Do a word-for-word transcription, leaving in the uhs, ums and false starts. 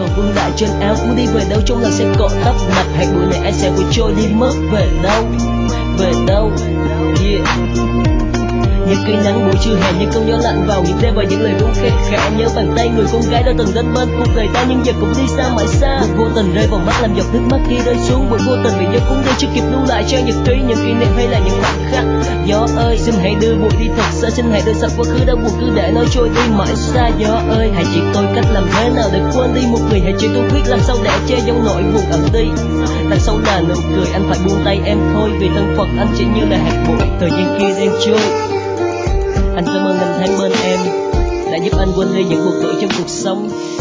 còn vương đại trên áo. Muốn đi về đâu trong lòng sẽ cọ tấp mặt, hạt bụi này anh sẽ vội trôi đi mất. Về đâu, về đâu, yeah. Những cây nắng buổi trưa hè, những cơn gió lạnh vào nhịp đêm và những lời ru khe khẽ. Nhớ bàn tay người con gái đã từng đến bên cuộc đời ta, nhưng giờ cũng đi xa mãi xa. Buồn vô tình rơi vào mắt làm giọt nước mắt khi rơi xuống. Buồn vô tình bị gió cuốn đi chưa kịp lưu lại cho nhật ký, những kỷ niệm hay là những khoảnh khắc. Gió ơi xin hãy đưa bụi đi thật xa, xin hãy đưa sạch quá khứ đã buồn cứ để nó trôi đi mãi xa. Gió ơi hãy chỉ tôi cách làm thế nào để quên đi một người, hãy chỉ tôi biết làm sao để che giấu nỗi buồn ẩn đi. Đằng sau là nụ cười anh phải buông tay em thôi, vì thân phận anh chỉ như là hạt bụi thời gian kia đang trôi. Anh cảm ơn năm tháng bên em đã giúp anh quên đi những buồn tủi trong cuộc sống.